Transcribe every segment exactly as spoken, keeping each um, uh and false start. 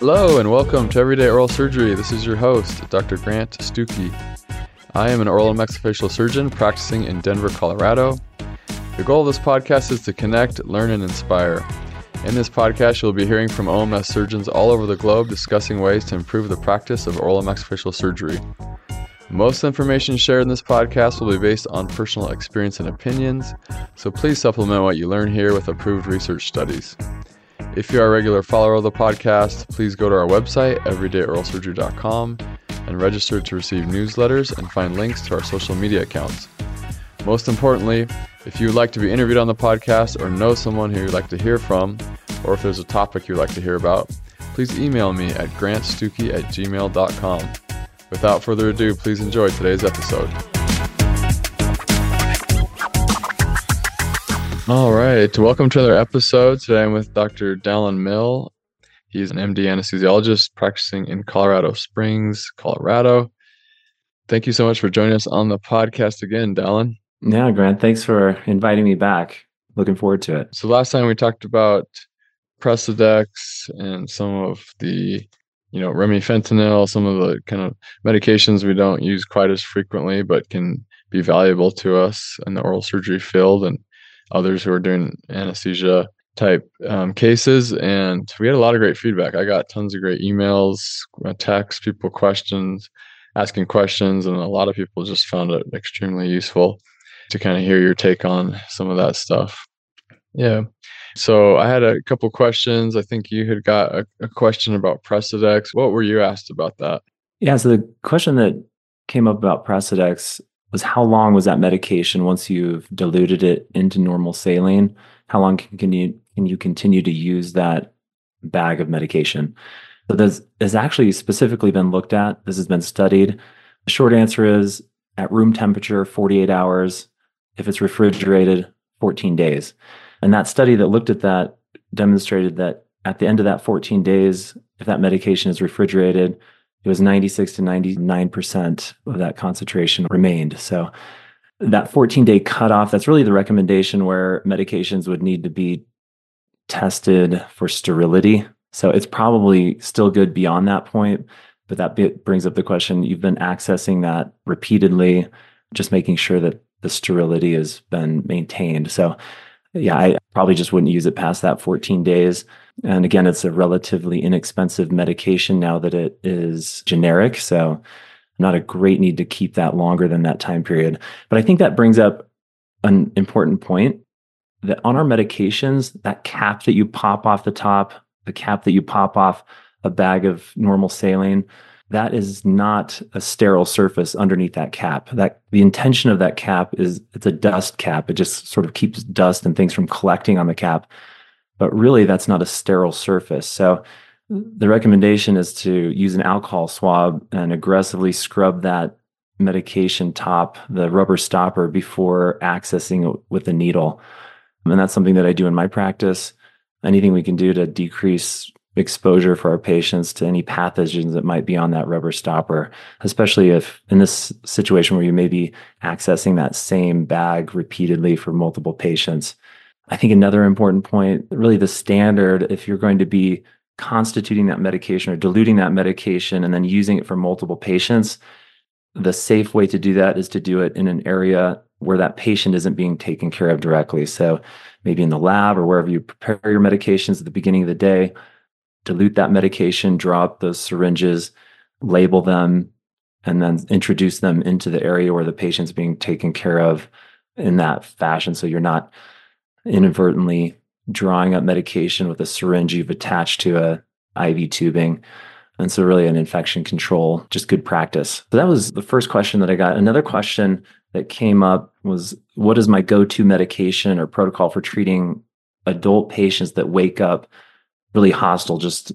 Hello and welcome to Everyday Oral Surgery. This is your host, Doctor Grant Stuckey. I am an oral and maxillofacial surgeon practicing in Denver, Colorado. The goal of this podcast is to connect, learn, and inspire. In this podcast, you'll be hearing from O M S surgeons all over the globe discussing ways to improve the practice of oral and maxillofacial surgery. Most information shared in this podcast will be based on personal experience and opinions, so please supplement what you learn here with approved research studies. If you are a regular follower of the podcast, please go to our website, everyday oral surgery dot com, and register to receive newsletters and find links to our social media accounts. Most importantly, if you would like to be interviewed on the podcast or know someone who you'd like to hear from, or if there's a topic you'd like to hear about, please email me at grant stuckey at gmail dot com. Without further ado, please enjoy today's episode. All right, welcome to another episode. Today I'm with Doctor Dallin Mill. He's an M D anesthesiologist practicing in Colorado Springs, Colorado. Thank you so much for joining us on the podcast again, Dallin. Yeah, Grant, thanks for inviting me back. Looking forward to it. So last time we talked about Precedex and some of the, you know, remifentanil, some of the kind of medications we don't use quite as frequently, but can be valuable to us in the oral surgery field, and others who are doing anesthesia type um, cases. And we had a lot of great feedback. I got tons of great emails, texts, people questions, asking questions, and a lot of people just found it extremely useful to kind of hear your take on some of that stuff. Yeah. So I had a couple questions. I think you had got a, a question about Precedex. What were you asked about that? Yeah. So the question that came up about Precedex was, how long was that medication once you've diluted it into normal saline? How long can, can you can you continue to use that bag of medication? So this has actually specifically been looked at. This has been studied. The short answer is, at room temperature, forty-eight hours. If it's refrigerated, fourteen days. And that study that looked at that demonstrated that at the end of that fourteen days, if that medication is refrigerated, it was ninety-six to ninety-nine percent of that concentration remained. So that fourteen-day cutoff, that's really the recommendation where medications would need to be tested for sterility. So it's probably still good beyond that point, but that bit brings up the question, you've been accessing that repeatedly, just making sure that the sterility has been maintained. So yeah, I probably just wouldn't use it past that fourteen days. And again, it's a relatively inexpensive medication now that it is generic. So not a great need to keep that longer than that time period. But I think that brings up an important point, that on our medications, that cap that you pop off the top, the cap that you pop off a bag of normal saline, that is not a sterile surface underneath that cap. That the intention of that cap is, it's a dust cap. It just sort of keeps dust and things from collecting on the cap. But really, that's not a sterile surface. So the recommendation is to use an alcohol swab and aggressively scrub that medication top, the rubber stopper, before accessing it with a needle. And that's something that I do in my practice. Anything we can do to decrease exposure for our patients to any pathogens that might be on that rubber stopper, especially if in this situation where you may be accessing that same bag repeatedly for multiple patients. I think another important point, really the standard, if you're going to be constituting that medication or diluting that medication and then using it for multiple patients, the safe way to do that is to do it in an area where that patient isn't being taken care of directly. So maybe in the lab or wherever you prepare your medications at the beginning of the day, dilute that medication, drop those syringes, label them, and then introduce them into the area where the patient's being taken care of in that fashion. So you're not inadvertently drawing up medication with a syringe you've attached to a I V tubing. And so really an infection control, just good practice. So that was the first question that I got. Another question that came up was, what is my go-to medication or protocol for treating adult patients that wake up really hostile, just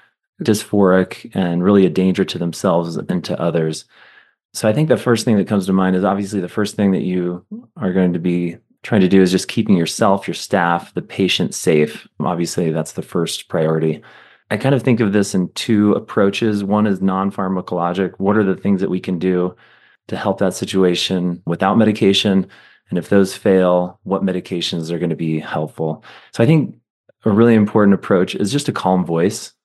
dysphoric, and really a danger to themselves and to others? So I think the first thing that comes to mind is obviously the first thing that you are going to be trying to do is just keeping yourself, your staff, the patient safe. Obviously, that's the first priority. I kind of think of this in two approaches. One is non-pharmacologic. What are the things that we can do to help that situation without medication? And if those fail, what medications are going to be helpful? So I think a really important approach is just a calm voice.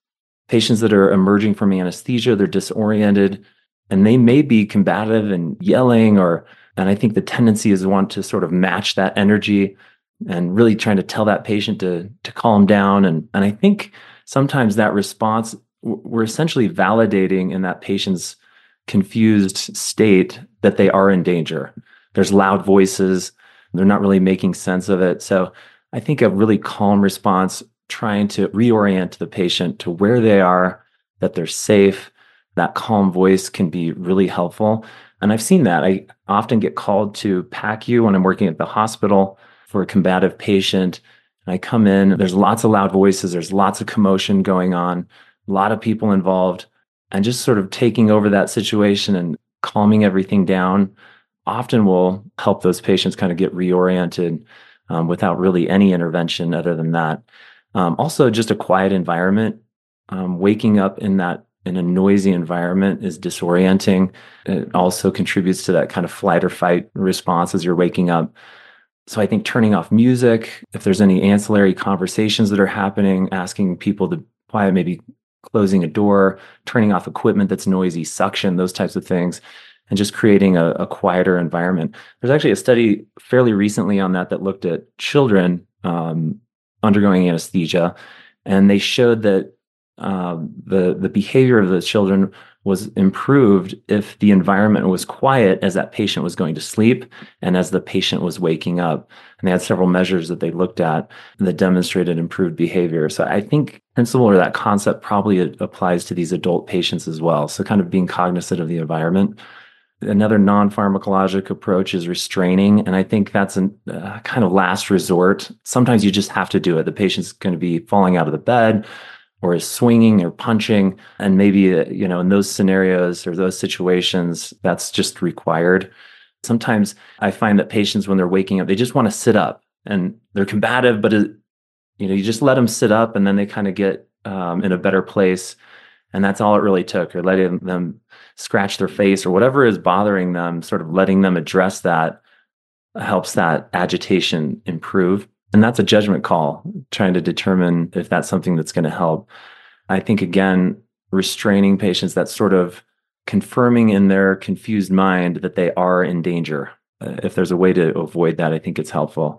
Patients that are emerging from anesthesia, they're disoriented, and they may be combative and yelling, or, and I think the tendency is want to sort of match that energy and really trying to tell that patient to, to calm down. And, and I think sometimes that response, we're essentially validating in that patient's confused state that they are in danger. There's loud voices, they're not really making sense of it. So I think a really calm response, trying to reorient the patient to where they are, that they're safe, that calm voice can be really helpful. And I've seen that. I often get called to P A C U when I'm working at the hospital for a combative patient. And I come in, there's lots of loud voices, there's lots of commotion going on, a lot of people involved, and just sort of taking over that situation and calming everything down often will help those patients kind of get reoriented um, without really any intervention other than that. Um, also, just a quiet environment. Um, waking up in that in a noisy environment is disorienting. It also contributes to that kind of flight or fight response as you're waking up. So I think turning off music, if there's any ancillary conversations that are happening, asking people to quiet, maybe closing a door, turning off equipment that's noisy, suction, those types of things, and just creating a, a quieter environment. There's actually a study fairly recently on that that looked at children um, undergoing anesthesia, and they showed that uh, the the behavior of the children was improved if the environment was quiet as that patient was going to sleep and as the patient was waking up. And they had several measures that they looked at that demonstrated improved behavior. So I think principle or that concept probably applies to these adult patients as well. So kind of being cognizant of the environment. Another non-pharmacologic approach is restraining. And I think that's a uh, kind of last resort. Sometimes you just have to do it. The patient's going to be falling out of the bed or is swinging or punching. And maybe, uh, you know, in those scenarios or those situations, that's just required. Sometimes I find that patients, when they're waking up, they just want to sit up and they're combative, but, it, you know, you just let them sit up and then they kind of get um, in a better place. And that's all it really took, or letting them scratch their face or whatever is bothering them, sort of letting them address that helps that agitation improve. And that's a judgment call, trying to determine if that's something that's going to help. I think, again, restraining patients, that's sort of confirming in their confused mind that they are in danger. Uh, if there's a way to avoid that, I think it's helpful.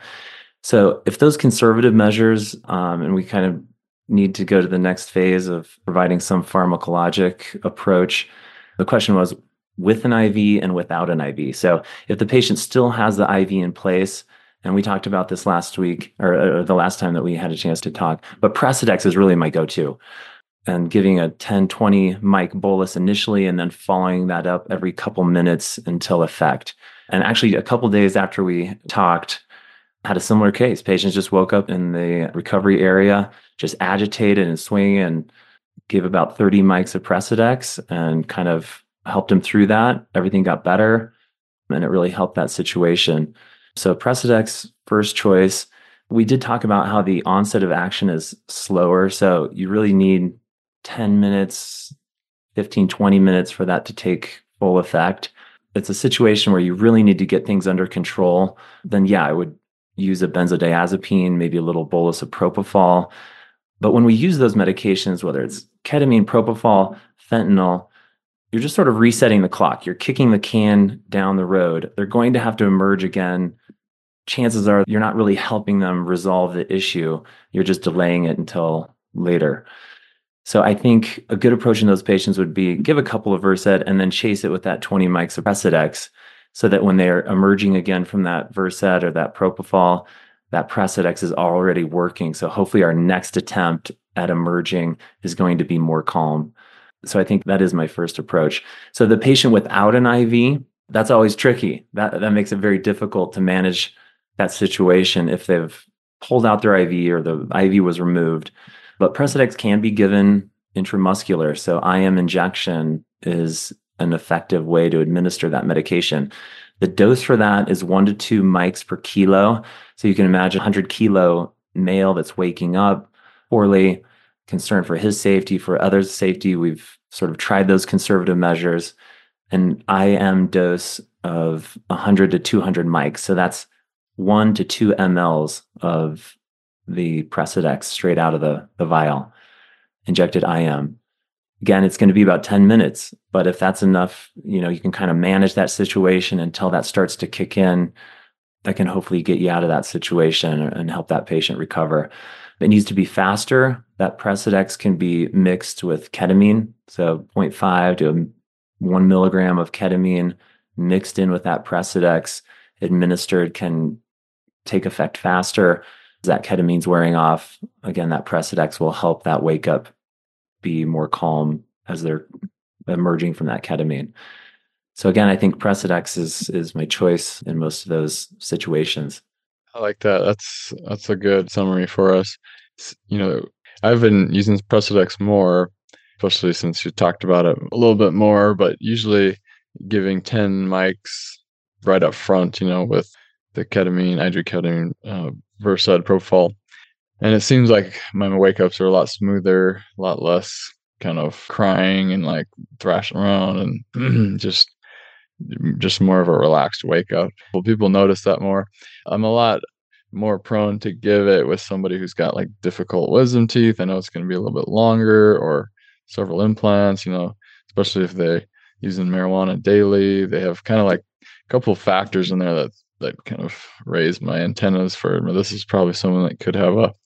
So if those conservative measures, um, and we kind of need to go to the next phase of providing some pharmacologic approach, the question was with an I V and without an I V. So if the patient still has the I V in place, and we talked about this last week, or, or the last time that we had a chance to talk, but Precedex is really my go-to. And giving a ten, twenty mic bolus initially, and then following that up every couple minutes until effect. And actually, a couple days after we talked, had a similar case. Patients just woke up in the recovery area, just agitated and swinging, and gave about thirty mics of Precedex and kind of helped him through that. Everything got better, and it really helped that situation. So Precedex, first choice. We did talk about how the onset of action is slower. So you really need ten minutes, fifteen, twenty minutes for that to take full effect. It's a situation where you really need to get things under control. Then yeah, I would use a benzodiazepine, maybe a little bolus of propofol. But when we use those medications, whether it's ketamine, propofol, fentanyl, you're just sort of resetting the clock. You're kicking the can down the road. They're going to have to emerge again. Chances are you're not really helping them resolve the issue. You're just delaying it until later. So I think a good approach in those patients would be give a couple of Versed and then chase it with that twenty mics of Precedex, so that when they're emerging again from that Versed or that propofol, that Precedex is already working. So hopefully our next attempt at emerging is going to be more calm. So I think that is my first approach. So the patient without an I V, that's always tricky. That, that makes it very difficult to manage that situation if they've pulled out their I V or the I V was removed. But Precedex can be given intramuscular. So I M injection is an effective way to administer that medication. The dose for that is one to two mics per kilo. So you can imagine a one hundred kilo male that's waking up poorly, concerned for his safety, for others' safety. We've sort of tried those conservative measures. An I M dose of one hundred to two hundred mics. So that's one to two milliliters of the Precedex straight out of the, the vial. injected I M. Again, it's going to be about ten minutes, but if that's enough, you know, you can kind of manage that situation until that starts to kick in. That can hopefully get you out of that situation and help that patient recover. If it needs to be faster, that Precedex can be mixed with ketamine. So zero point five to one milligram of ketamine mixed in with that Precedex administered can take effect faster. As that ketamine's wearing off, again, that Precedex will help that wake up be more calm as they're emerging from that ketamine. So again, I think Precedex is is my choice in most of those situations. I like that. That's that's a good summary for us. You know, I've been using Precedex more, especially since you talked about it a little bit more, but usually giving ten mics right up front, you know, with the ketamine, idraketamine, uh, Versed, Propofol. And it seems like my wake ups are a lot smoother, a lot less kind of crying and like thrashing around and just just more of a relaxed wake up. Well, people notice that more. I'm a lot more prone to give it with somebody who's got like difficult wisdom teeth. I know it's going to be a little bit longer, or several implants, you know, especially if they're using marijuana daily. They have kind of like a couple of factors in there that that kind of raise my antennas for, this is probably someone that could have a,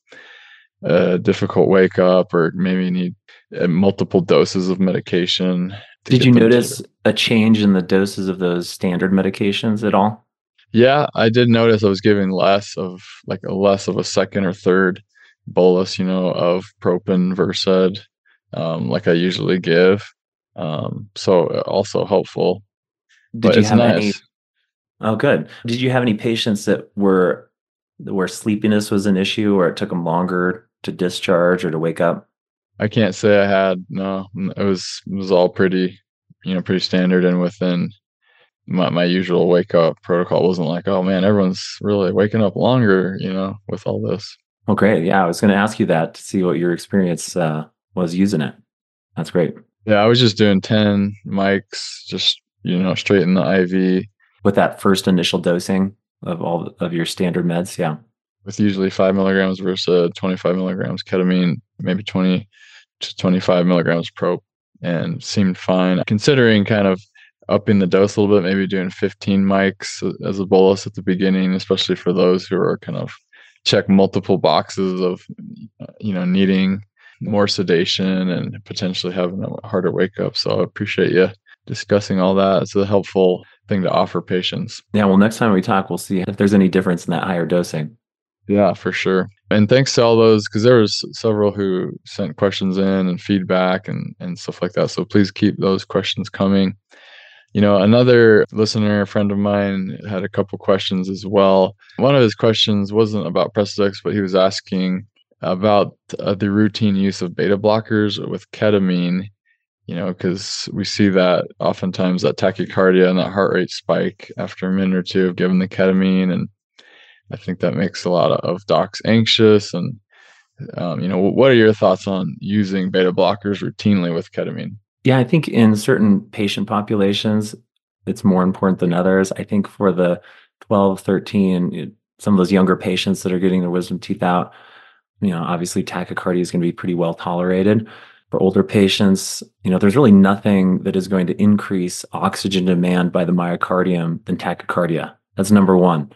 a difficult wake up, or maybe need uh, multiple doses of medication. Did you notice to... a change in the doses of those standard medications at all? Yeah, I did notice I was giving less of like a less of a second or third bolus, you know, of Propin, Versed, um, like I usually give. Um, so also helpful. Did but you it's have nice. any? Oh, good. Did you have any patients that were where sleepiness was an issue, or it took them longer to discharge or to wake up? I can't say I had. No, it was it was all pretty, you know, pretty standard and within my, my usual wake up protocol. It wasn't like, oh man, everyone's really waking up longer, you know, with all this. Oh, great. Yeah, I was going to ask you that to see what your experience uh, was using it. That's great. Yeah, I was just doing ten mics, just, you know, straight in the I V. With that first initial dosing of all of your standard meds, yeah. With usually five milligrams versus twenty-five milligrams ketamine, maybe twenty to twenty-five milligrams prop, and seemed fine. Considering kind of upping the dose a little bit, maybe doing fifteen mics as a bolus at the beginning, especially for those who are kind of check multiple boxes of, you know, needing more sedation and potentially having a harder wake up. So I appreciate you discussing all that. It's a helpful thing to offer patients. Yeah, well, next time we talk, we'll see if there's any difference in that higher dosing. Yeah, for sure. And thanks to all those, because there was several who sent questions in and feedback and, and stuff like that. So please keep those questions coming. You know, another listener, a friend of mine, had a couple questions as well. One of his questions wasn't about Precedex, but he was asking about uh, the routine use of beta blockers with ketamine, you know, because we see that oftentimes that tachycardia and that heart rate spike after a minute or two of giving the ketamine. And I think that makes a lot of docs anxious. And, um, you know, what are your thoughts on using beta blockers routinely with ketamine? Yeah, I think in certain patient populations, it's more important than others. I think for the twelve, thirteen, some of those younger patients that are getting their wisdom teeth out, you know, obviously tachycardia is going to be pretty well tolerated. For older patients, you know, there's really nothing that is going to increase oxygen demand by the myocardium than tachycardia. That's number one.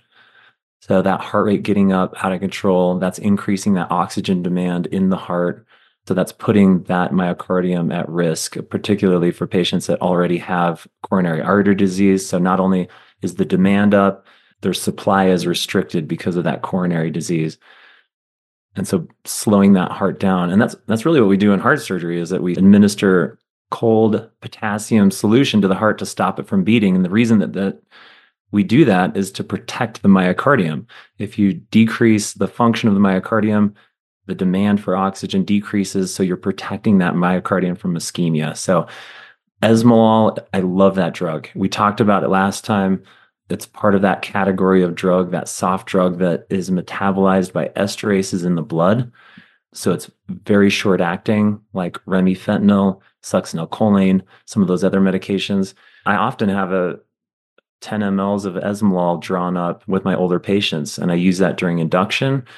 So that heart rate getting up out of control, that's increasing that oxygen demand in the heart. So that's putting that myocardium at risk, particularly for patients that already have coronary artery disease. So not only is the demand up, their supply is restricted because of that coronary disease. And so slowing that heart down. And that's that's really what we do in heart surgery, is that we administer cold potassium solution to the heart to stop it from beating. And the reason that that we do that is to protect the myocardium. If you decrease the function of the myocardium, the demand for oxygen decreases, so you're protecting that myocardium from ischemia. So Esmolol, I love that drug. We talked about it last time. It's part of that category of drug, that soft drug that is metabolized by esterases in the blood. So it's very short acting, like remifentanil, succinylcholine, some of those other medications. I often have a ten milliliters of Esmolol drawn up with my older patients, and I use that during induction.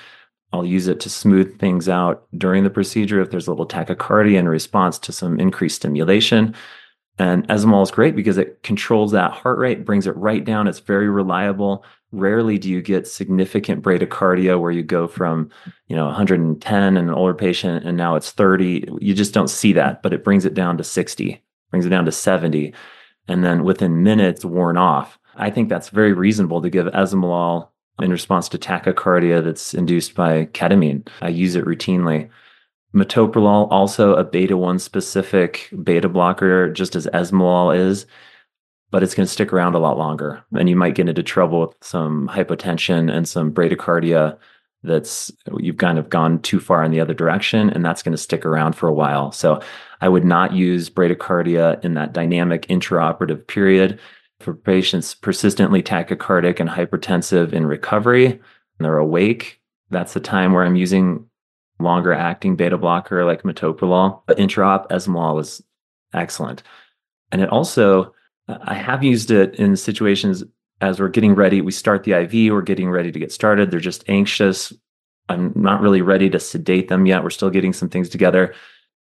I'll use it to smooth things out during the procedure if there's a little tachycardia in response to some increased stimulation. And Esmol is great because it controls that heart rate, brings it right down. It's very reliable. Rarely do you get significant bradycardia where you go from, you know, one hundred ten in an older patient and now it's thirty. You just don't see that, but it brings it down to sixty, brings it down to seventy, and then within minutes worn off. I think that's very reasonable to give Esmolol in response to tachycardia that's induced by ketamine. I use it routinely. Metoprolol, also a beta one specific beta blocker, just as Esmolol is, but it's going to stick around a lot longer. And you might get into trouble with some hypotension and some bradycardia that's, you've kind of gone too far in the other direction, and that's going to stick around for a while. So I would not use bradycardia in that dynamic intraoperative period. For patients persistently tachycardic and hypertensive in recovery, and they're awake, that's the time where I'm using longer acting beta blocker like metoprolol. But intraop Esmolol was excellent. And it also, I have used it in situations as we're getting ready. We start the I V, we're getting ready to get started. They're just anxious. I'm not really ready to sedate them yet. We're still getting some things together.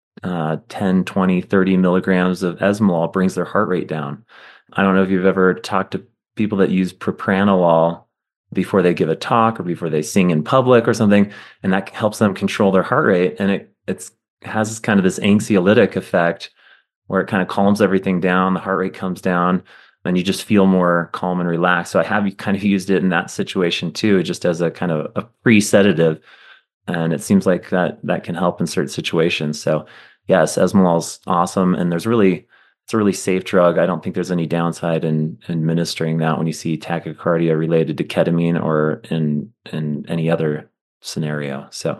Uh, ten, twenty, thirty milligrams of Esmolol brings their heart rate down. I don't know if you've ever talked to people that use propranolol before they give a talk or before they sing in public or something, and that helps them control their heart rate. And it it's has kind of this anxiolytic effect where it kind of calms everything down. The heart rate comes down and you just feel more calm and relaxed. So I have kind of used it in that situation too, just as a kind of a pre-sedative. And it seems like that that can help in certain situations. So yes, Esmolol's awesome. And there's really, it's a really safe drug. I don't think there's any downside in administering that when you see tachycardia related to ketamine or in in any other scenario. So.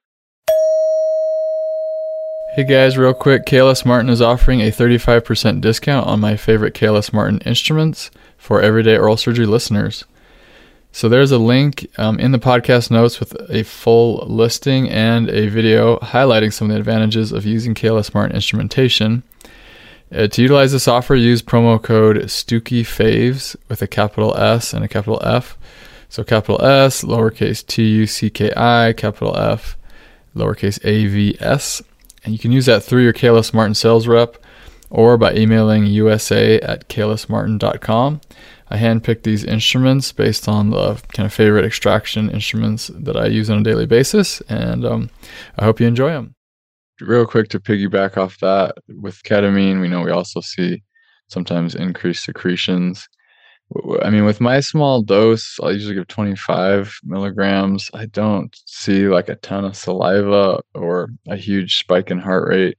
Hey guys, real quick, K L S Martin is offering a thirty-five percent discount on my favorite K L S Martin instruments for everyday oral surgery listeners. So there's a link um, in the podcast notes with a full listing and a video highlighting some of the advantages of using K L S Martin instrumentation. Uh, to utilize this offer, use promo code STUCKYFAVES with a capital S and a capital F. So capital S, lowercase T U C K I, capital F, lowercase A V S. And you can use that through your K L S Martin sales rep or by emailing U S A at K L S Martin dot com. I handpicked these instruments based on the kind of favorite extraction instruments that I use on a daily basis, and um, I hope you enjoy them. Real quick to piggyback off that, with ketamine, we know we also see sometimes increased secretions. I mean, with my small dose, I usually give twenty-five milligrams. I don't see like a ton of saliva or a huge spike in heart rate.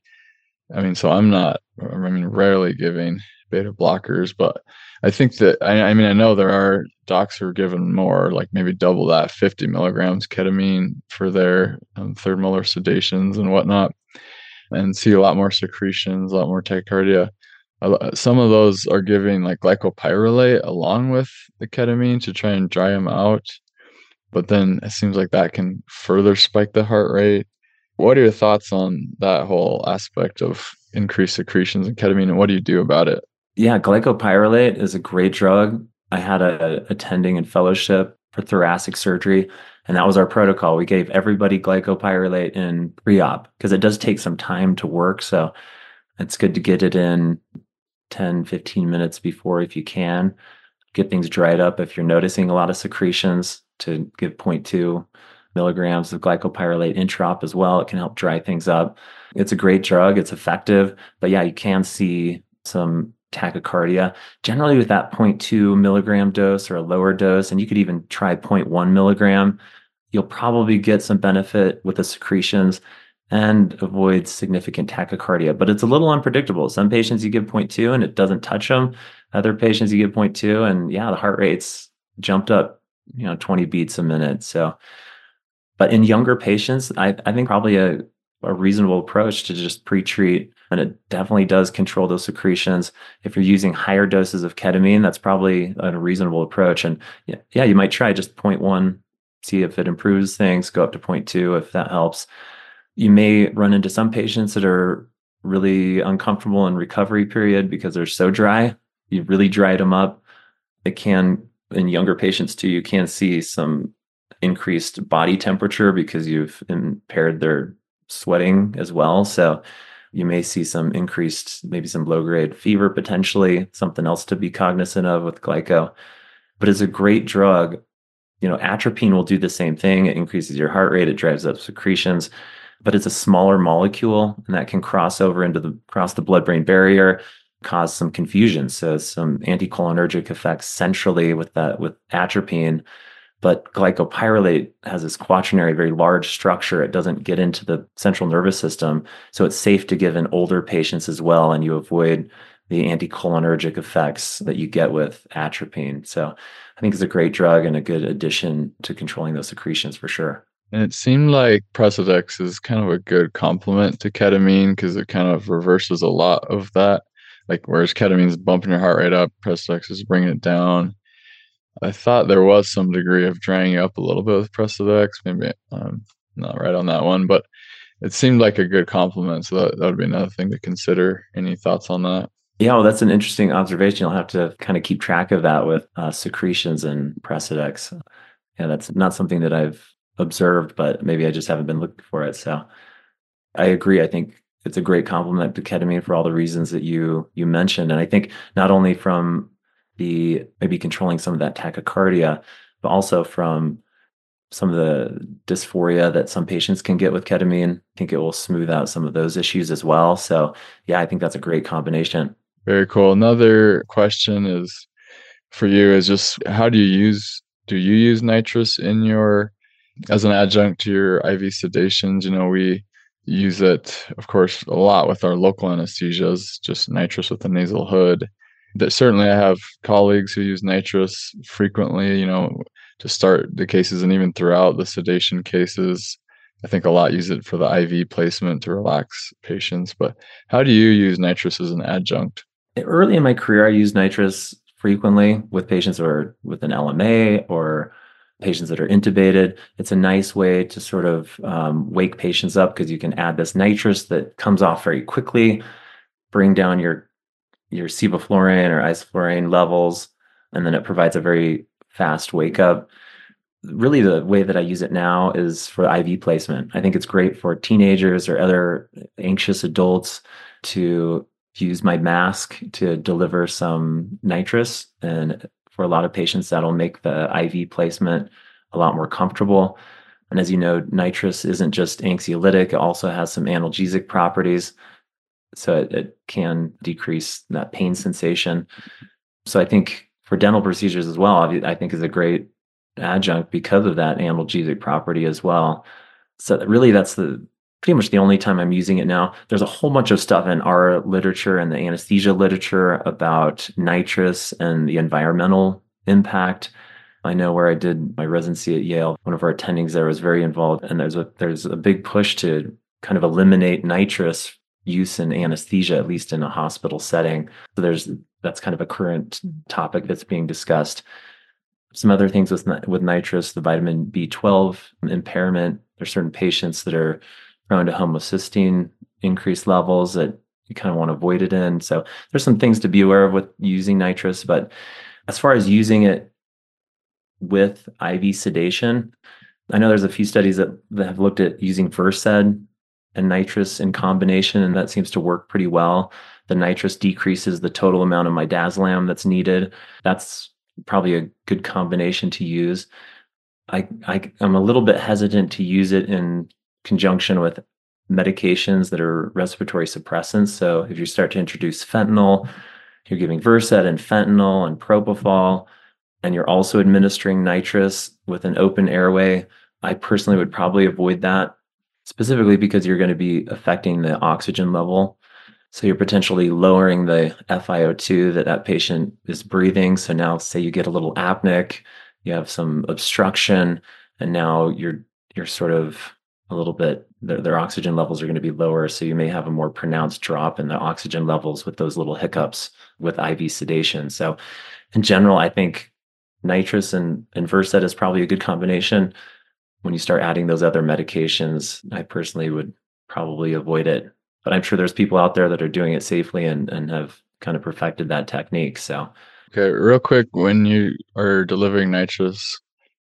I mean, so I'm not, I mean, rarely giving beta blockers, but I think that, I, I mean, I know there are docs who are given more, like maybe double that, fifty milligrams ketamine for their um, third molar sedations and whatnot, and see a lot more secretions, a lot more tachycardia. Some of those are giving like glycopyrrolate along with the ketamine to try and dry them out. But then it seems like that can further spike the heart rate. What are your thoughts on that whole aspect of increased secretions in ketamine, and what do you do about it? Yeah, glycopyrrolate is a great drug. I had a attending in fellowship for thoracic surgery, and that was our protocol. We gave everybody glycopyrrolate in pre-op because it does take some time to work. So it's good to get it in ten, fifteen minutes before if you can. Get things dried up if you're noticing a lot of secretions, to give zero point two milligrams of glycopyrrolate intraop as well. It can help dry things up. It's a great drug. It's effective. But yeah, you can see some tachycardia. Generally with that zero point two milligram dose or a lower dose, and you could even try zero point one milligram, you'll probably get some benefit with the secretions and avoid significant tachycardia. But it's a little unpredictable. Some patients you give zero point two and it doesn't touch them. Other patients you give zero point two and yeah, the heart rate's jumped up, you know, twenty beats a minute. So, but in younger patients, I, I think probably a, a reasonable approach to just pre-treat, and it definitely does control those secretions. If you're using higher doses of ketamine, that's probably a reasonable approach. And yeah, yeah you might try just zero point one, see if it improves things, go up to zero point two if that helps. You may run into some patients that are really uncomfortable in recovery period because they're so dry. You've really dried them up. It can, in younger patients too, you can see some increased body temperature because you've impaired their sweating as well. So you may see some increased, maybe some low-grade fever potentially, something else to be cognizant of with glyco. But it's a great drug. You know, atropine will do the same thing. It increases your heart rate, it drives up secretions, but it's a smaller molecule and that can cross over into the cross the blood-brain barrier, cause some confusion. So some anticholinergic effects centrally with that with atropine. But glycopyrrolate has this quaternary, very large structure. It doesn't get into the central nervous system. So it's safe to give in older patients as well, and you avoid the anticholinergic effects that you get with atropine. So I think it's a great drug and a good addition to controlling those secretions for sure. And it seemed like Precedex is kind of a good complement to ketamine because it kind of reverses a lot of that. Like whereas ketamine is bumping your heart rate up, Precedex is bringing it down. I thought there was some degree of drying you up a little bit with Precedex. Maybe I'm not right on that one, but it seemed like a good complement. So that, that would be another thing to consider. Any thoughts on that? Yeah, well, that's an interesting observation. You'll have to kind of keep track of that with uh, secretions and Precedex. Yeah, that's not something that I've observed, but maybe I just haven't been looking for it. So I agree. I think it's a great complement to ketamine for all the reasons that you you mentioned. And I think not only from the maybe controlling some of that tachycardia, but also from some of the dysphoria that some patients can get with ketamine. I think it will smooth out some of those issues as well. So yeah, I think that's a great combination. Very cool. Another question is for you is just how do you use do you use nitrous in your as an adjunct to your I V sedations? You know, we use it, of course, a lot with our local anesthesias, just nitrous with the nasal hood. That certainly I have colleagues who use nitrous frequently, you know, to start the cases and even throughout the sedation cases. I think a lot use it for the I V placement to relax patients. But how do you use nitrous as an adjunct? Early in my career, I used nitrous frequently with patients who are with an L M A or patients that are intubated. It's a nice way to sort of um, wake patients up because you can add this nitrous that comes off very quickly, bring down your your sevoflurane or isoflurane levels, and then it provides a very fast wake up. Really, the way that I use it now is for I V placement. I think it's great for teenagers or other anxious adults to use my mask to deliver some nitrous. And for a lot of patients, that'll make the I V placement a lot more comfortable. And as you know, nitrous isn't just anxiolytic, it also has some analgesic properties. So it, it can decrease that pain sensation. So I think for dental procedures as well, I think is a great adjunct because of that analgesic property as well. So really that's the pretty much the only time I'm using it now. There's a whole bunch of stuff in our literature and the anesthesia literature about nitrous and the environmental impact. I know where I did my residency at Yale, one of our attendings there was very involved, and there's a there's a big push to kind of eliminate nitrous use in anesthesia, at least in a hospital setting. So there's that's kind of a current topic that's being discussed. Some other things with with nitrous, the vitamin B twelve impairment. There's certain patients that are prone to homocysteine increased levels that you kind of want to avoid it in. So there's some things to be aware of with using nitrous. But as far as using it with I V sedation, I know there's a few studies that, that have looked at using Versed and nitrous in combination, and that seems to work pretty well. The nitrous decreases the total amount of midazolam that's needed. That's probably a good combination to use. I, I I'm a little bit hesitant to use it in conjunction with medications that are respiratory suppressants. So if you start to introduce fentanyl, you're giving Versed and fentanyl and propofol, and you're also administering nitrous with an open airway, I personally would probably avoid that, specifically because you're going to be affecting the oxygen level. So you're potentially lowering the F i O two that that patient is breathing. So now say you get a little apneic, you have some obstruction, and now you're you're sort of a little bit, their, their oxygen levels are going to be lower. So you may have a more pronounced drop in the oxygen levels with those little hiccups with I V sedation. So in general, I think nitrous and, and Versed is probably a good combination. When you start adding those other medications, I personally would probably avoid it. But I'm sure there's people out there that are doing it safely and, and have kind of perfected that technique. So, okay, real quick, when you are delivering nitrous,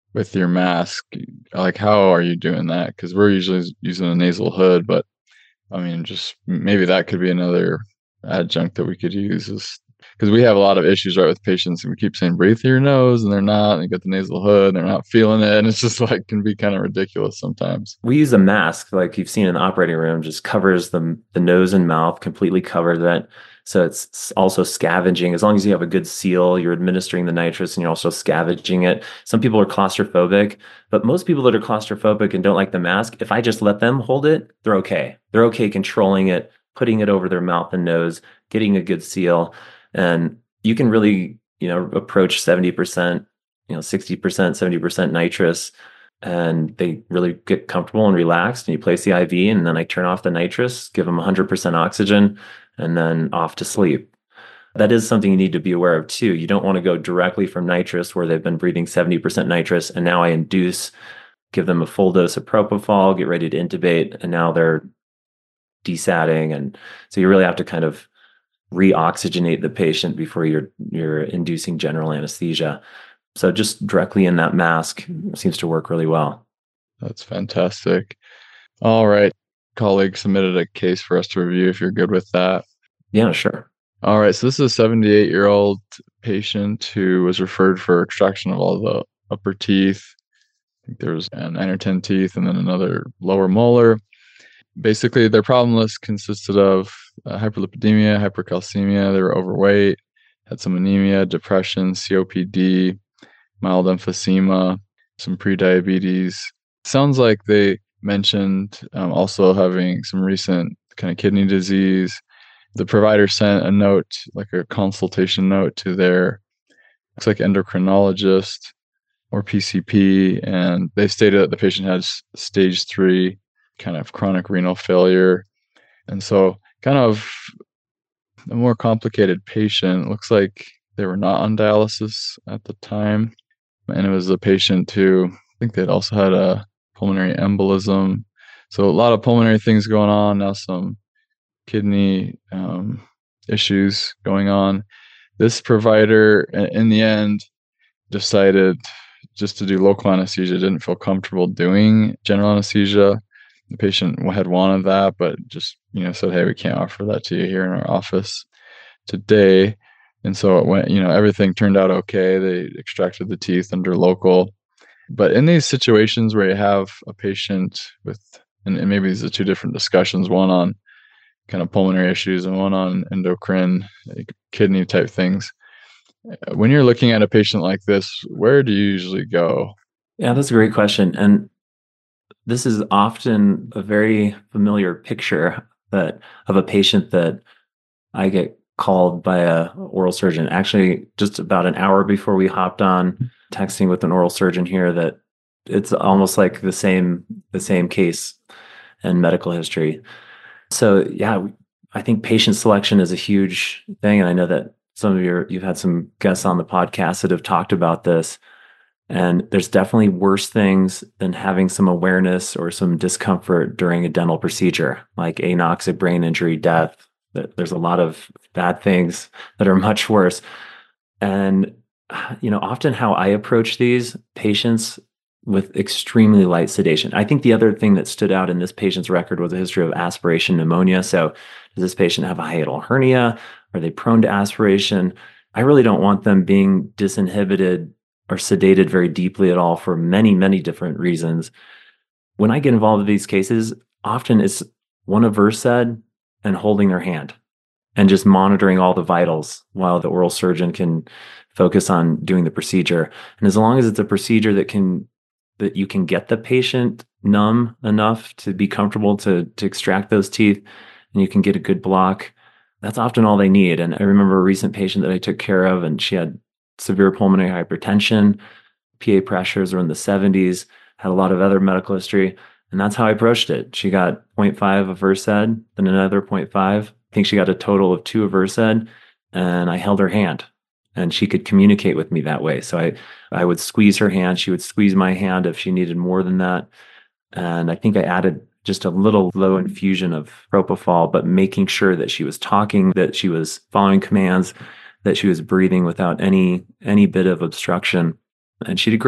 with your mask, like how are you doing that? Because we're usually using a nasal hood, but I mean, just maybe that could be another adjunct that we could use is because we have a lot of issues, right, with patients and we keep saying breathe through your nose and they're not, and you got the nasal hood and they're not feeling it. And it's just like can be kind of ridiculous sometimes. We use a mask like you've seen in the operating room, just covers the, the nose and mouth, completely covers that. So it's also scavenging. As long as you have a good seal, you're administering the nitrous and you're also scavenging it. Some people are claustrophobic, but most people that are claustrophobic and don't like the mask, if I just let them hold it, they're okay. They're okay controlling it, putting it over their mouth and nose, getting a good seal. And you can really, you know, approach seventy percent, you know, sixty percent, seventy percent nitrous, and they really get comfortable and relaxed. And you place the I V, and then I turn off the nitrous, give them one hundred percent oxygen, and then off to sleep. That is something you need to be aware of too. You don't want to go directly from nitrous where they've been breathing seventy percent nitrous, and now I induce, give them a full dose of propofol, get ready to intubate, and now they're desatting. And so you really have to kind of re-oxygenate the patient before you're you're inducing general anesthesia. So just directly in that mask seems to work really well. That's fantastic. All right. Colleague submitted a case for us to review if you're good with that. Yeah, sure. All right. So this is a seventy-eight-year-old patient who was referred for extraction of all the upper teeth. I think there was nine or ten teeth and then another lower molar. Basically, their problem list consisted of uh, hyperlipidemia, hypercalcemia. They were overweight, had some anemia, depression, C O P D, mild emphysema, some prediabetes. Sounds like they mentioned um, also having some recent kind of kidney disease. The provider sent a note, like a consultation note to their, looks like endocrinologist or P C P, and they stated that the patient has stage three kind of chronic renal failure. And so kind of a more complicated patient. Looks like they were not on dialysis at the time. And it was a patient who, I think they'd also had a pulmonary embolism. So a lot of pulmonary things going on, now some kidney um, issues going on. This provider, in the end, decided just to do local anesthesia, didn't feel comfortable doing general anesthesia. The patient had wanted that, but just, you know, said, hey, we can't offer that to you here in our office today. And so it went, you know, everything turned out okay. They extracted the teeth under local. But in these situations where you have a patient with, and, and maybe these are two different discussions, one on kind of pulmonary issues and one on endocrine, like kidney type things. When you're looking at a patient like this, where do you usually go? Yeah, that's a great question. And this is often a very familiar picture that of a patient that I get called by a oral surgeon. Actually, just about an hour before we hopped on, texting with an oral surgeon here, that it's almost like the same the same case and medical history. So yeah, I think patient selection is a huge thing, and I know that some of your you've had some guests on the podcast that have talked about this. And there's definitely worse things than having some awareness or some discomfort during a dental procedure, like anoxic brain injury, death. There's a lot of bad things that are much worse. And, you know, often how I approach these patients with extremely light sedation. I think the other thing that stood out in this patient's record was a history of aspiration pneumonia. So does this patient have a hiatal hernia? Are they prone to aspiration? I really don't want them being disinhibited or sedated very deeply at all for many, many different reasons. When I get involved in these cases, often it's one of Versed and holding their hand and just monitoring all the vitals while the oral surgeon can focus on doing the procedure. And as long as it's a procedure that can that you can get the patient numb enough to be comfortable to, to extract those teeth, and you can get a good block, that's often all they need. And I remember a recent patient that I took care of, and she had severe pulmonary hypertension, P A pressures were in the seventies, had a lot of other medical history. And that's how I approached it. She got zero point five of Versed, then another zero point five. I think she got a total of two of Versed, and I held her hand, and she could communicate with me that way. So I, I would squeeze her hand. She would squeeze my hand if she needed more than that. And I think I added just a little low infusion of propofol, but making sure that she was talking, that she was following commands, that she was breathing without any any bit of obstruction. And she did great.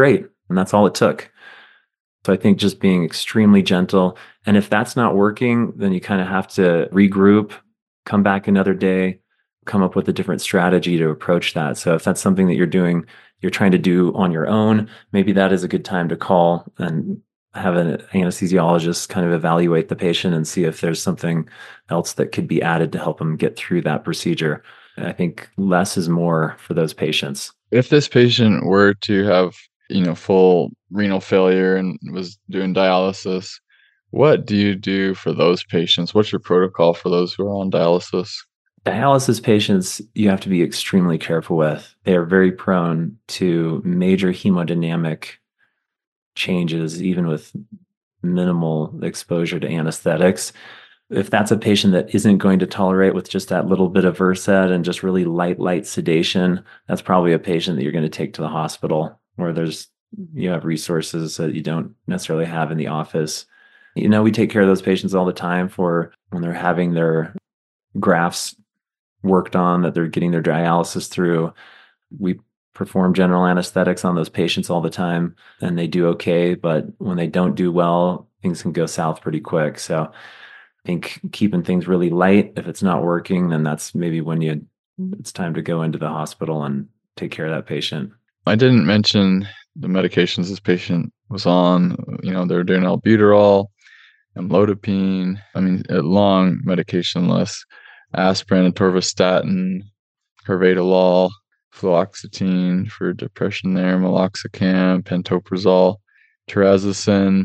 And that's all it took. So I think just being extremely gentle. And if that's not working, then you kind of have to regroup, come back another day, come up with a different strategy to approach that. So if that's something that you're doing, you're trying to do on your own, maybe that is a good time to call and have an anesthesiologist kind of evaluate the patient and see if there's something else that could be added to help them get through that procedure. I think less is more for those patients. If this patient were to have, you know, full renal failure and was doing dialysis, what do you do for those patients? What's your protocol for those who are on dialysis? Dialysis patients, you have to be extremely careful with. They are very prone to major hemodynamic changes, even with minimal exposure to anesthetics. If that's a patient that isn't going to tolerate with just that little bit of Versed and just really light, light sedation, that's probably a patient that you're going to take to the hospital where there's, you have resources that you don't necessarily have in the office. You know, we take care of those patients all the time for when they're having their grafts worked on, that they're getting their dialysis through. We perform general anesthetics on those patients all the time, and they do okay. But when they don't do well, things can go south pretty quick. So I think keeping things really light, if it's not working, then that's maybe when you it's time to go into the hospital and take care of that patient. I didn't mention the medications this patient was on. You know, they're doing albuterol, amlodipine. I mean, a long medication list: aspirin, atorvastatin, carvedilol, fluoxetine for depression there, meloxicam, pantoprazole, terazosin,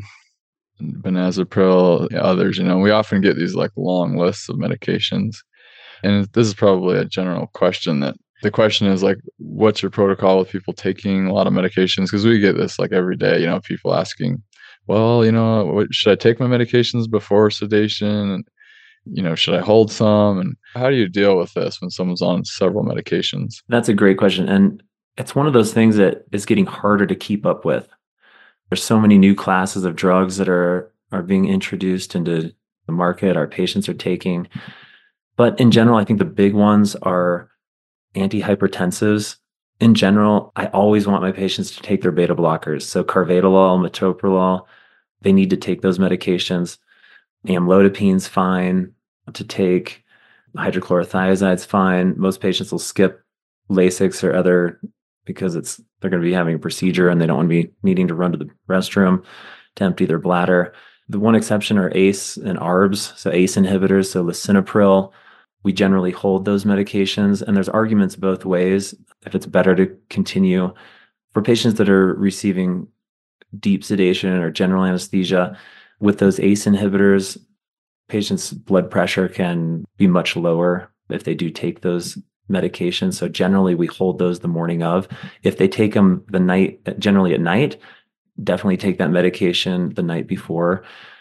benazepril, others. You know, we often get these like long lists of medications. And this is probably a general question that the question is like, what's your protocol with people taking a lot of medications? Because we get this like every day, you know, people asking, well, you know, what, should I take my medications before sedation? And, you know, should I hold some? And how do you deal with this when someone's on several medications? That's a great question. And it's one of those things that is getting harder to keep up with. There's so many new classes of drugs that are are being introduced into the market, our patients are taking. But in general, I think the big ones are antihypertensives. In general, I always want my patients to take their beta blockers. So carvedilol, metoprolol, they need to take those medications. Amlodipine's fine to take. Hydrochlorothiazide's fine. Most patients will skip Lasix or other because it's they're going to be having a procedure and they don't want to be needing to run to the restroom to empty their bladder. The one exception are A C E and A R Bs, so A C E inhibitors, so lisinopril. We generally hold those medications, and there's arguments both ways if it's better to continue. For patients that are receiving deep sedation or general anesthesia, with those A C E inhibitors, patients' blood pressure can be much lower if they do take those medications. So generally, we hold those the morning of. If they take them the night, generally at night, definitely take that medication the night before.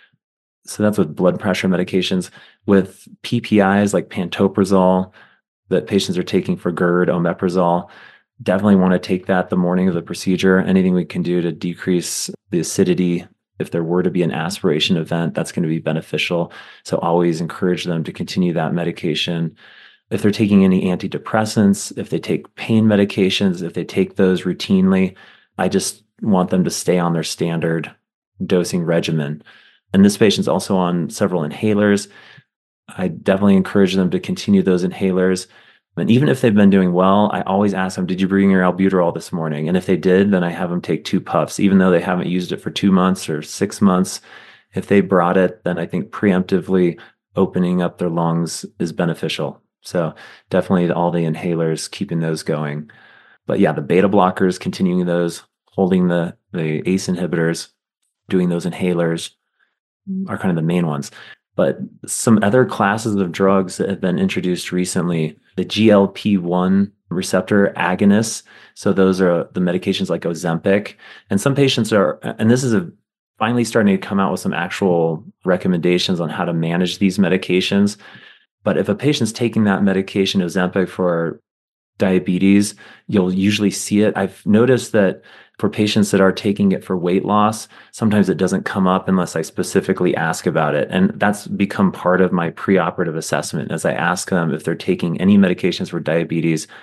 So that's with blood pressure medications. With P P Is like pantoprazole that patients are taking for GERD, omeprazole, definitely want to take that the morning of the procedure. Anything we can do to decrease the acidity, if there were to be an aspiration event, that's going to be beneficial. So always encourage them to continue that medication. If they're taking any antidepressants, if they take pain medications, if they take those routinely, I just want them to stay on their standard dosing regimen. And this patient's also on several inhalers. I definitely encourage them to continue those inhalers. And even if they've been doing well, I always ask them, did you bring your albuterol this morning? And if they did, then I have them take two puffs, even though they haven't used it for two months or six months. If they brought it, then I think preemptively opening up their lungs is beneficial. So definitely all the inhalers, keeping those going. But yeah, the beta blockers, continuing those, holding the, the A C E inhibitors, doing those inhalers are kind of the main ones. But some other classes of drugs that have been introduced recently, the G L P one receptor agonists. So those are the medications like Ozempic. And some patients are, and this is a, finally starting to come out with some actual recommendations on how to manage these medications. But if a patient's taking that medication, Ozempic, for diabetes, you'll usually see it. I've noticed that for patients that are taking it for weight loss, sometimes it doesn't come up unless I specifically ask about it. And that's become part of my preoperative assessment as I ask them if they're taking any medications for diabetes,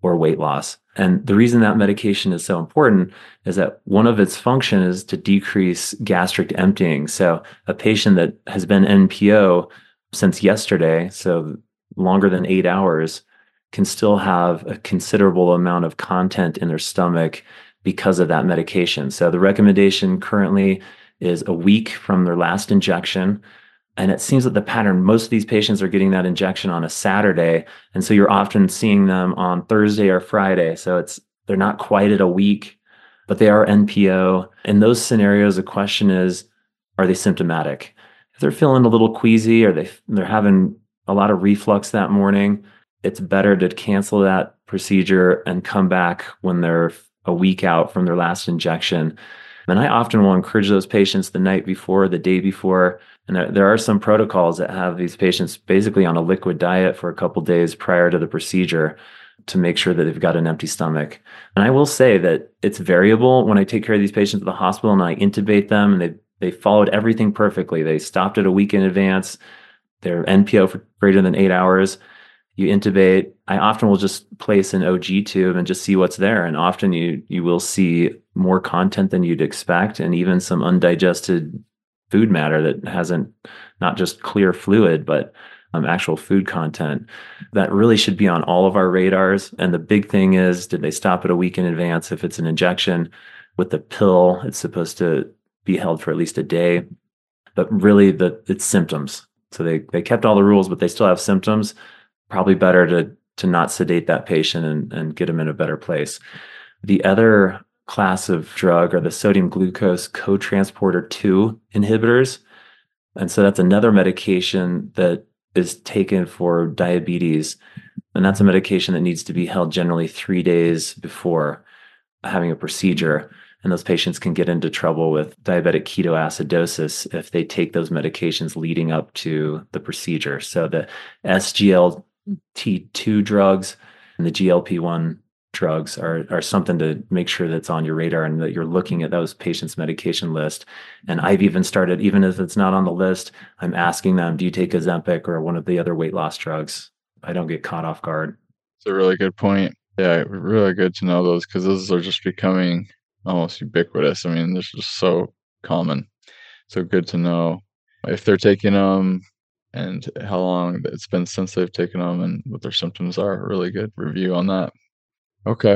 or weight loss. And the reason that medication is so important is that one of its function is to decrease gastric emptying. So a patient that has been N P O since yesterday, so longer than eight hours, can still have a considerable amount of content in their stomach because of that medication. So the recommendation currently is a week from their last injection. And it seems that the pattern, most of these patients are getting that injection on a Saturday. And so you're often seeing them on Thursday or Friday. So it's they're not quite at a week, but they are N P O. In those scenarios, the question is, are they symptomatic? If they're feeling a little queasy or they, they're having a lot of reflux that morning, it's better to cancel that procedure and come back when they're a week out from their last injection. And I often will encourage those patients the night before, the day before. And there, there are some protocols that have these patients basically on a liquid diet for a couple of days prior to the procedure to make sure that they've got an empty stomach. And I will say that it's variable. When I take care of these patients at the hospital and I intubate them and they, they followed everything perfectly. They stopped it a week in advance. They're N P O for greater than eight hours. You intubate. I often will just place an O G tube and just see what's there. And often you you will see more content than you'd expect, and even some undigested food matter that hasn't, not just clear fluid, but um, actual food content. That really should be on all of our radars. And the big thing is, did they stop it a week in advance? If it's an injection with the pill, it's supposed to be held for at least a day. But really, the it's symptoms. So they they kept all the rules, but they still have symptoms. Probably better to to not sedate that patient and, and get them in a better place. The other class of drug are the sodium glucose cotransporter two inhibitors. And so that's another medication that is taken for diabetes. And that's a medication that needs to be held generally three days before having a procedure. And those patients can get into trouble with diabetic ketoacidosis if they take those medications leading up to the procedure. So the S G L T two drugs and the G L P one drugs are are something to make sure that's on your radar and that you're looking at those patients' medication list. And I've even started, even if it's not on the list, I'm asking them, do you take Ozempic or one of the other weight loss drugs? I don't get caught off guard. It's a really good point. Yeah, really good to know those, because those are just becoming almost ubiquitous. I mean, they're just so common. So good to know if they're taking them and how long it's been since they've taken them and what their symptoms are. Really good review on that. Okay.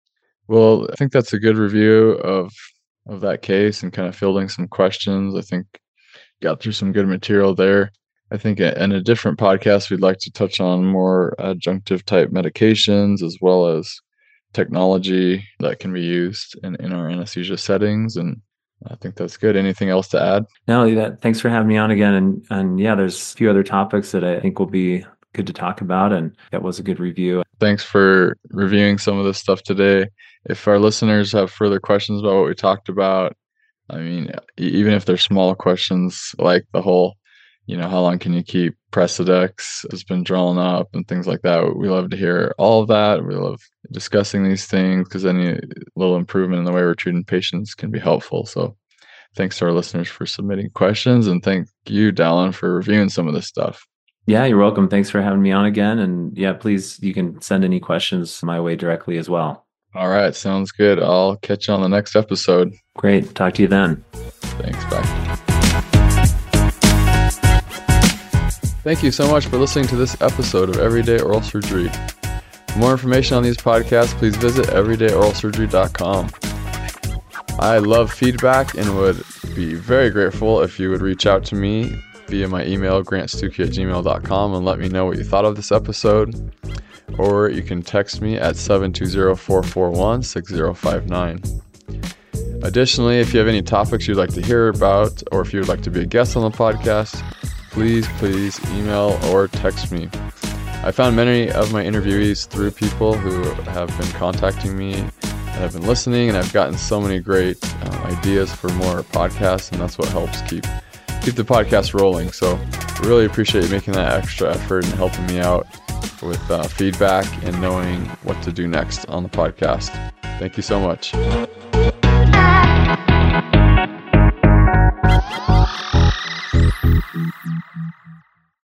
Well, I think that's a good review of of that case and kind of fielding some questions. I think got through some good material there. I think in a different podcast, we'd like to touch on more adjunctive type medications as well as technology that can be used in, in our anesthesia settings. And I think that's good. Anything else to add? No, that, thanks for having me on again. And and yeah, there's a few other topics that I think will be good to talk about. And that was a good review. Thanks for reviewing some of this stuff today. If our listeners have further questions about what we talked about, I mean, even if they're small questions like the whole, you know, how long can you keep Precedex has been drawn up and things like that. We love to hear all of that. We love discussing these things because any little improvement in the way we're treating patients can be helpful. So thanks to our listeners for submitting questions, and thank you, Dallin, for reviewing some of this stuff. Yeah, you're welcome. Thanks for having me on again. And yeah, please, you can send any questions my way directly as well. All right. Sounds good. I'll catch you on the next episode. Great. Talk to you then. Thanks. Bye. Thank you so much for listening to this episode of Everyday Oral Surgery. For more information on these podcasts, please visit everyday oral surgery dot com. I love feedback and would be very grateful if you would reach out to me via my email, grant stuckey at gmail dot com, and let me know what you thought of this episode. Or you can text me at seven two zero, four four one, six zero five nine. Additionally, if you have any topics you'd like to hear about, or if you would like to be a guest on the podcast, please, please email or text me. I found many of my interviewees through people who have been contacting me and have been listening, and I've gotten so many great uh, ideas for more podcasts, and that's what helps keep keep the podcast rolling. So I really appreciate you making that extra effort and helping me out with uh, feedback and knowing what to do next on the podcast. Thank you so much.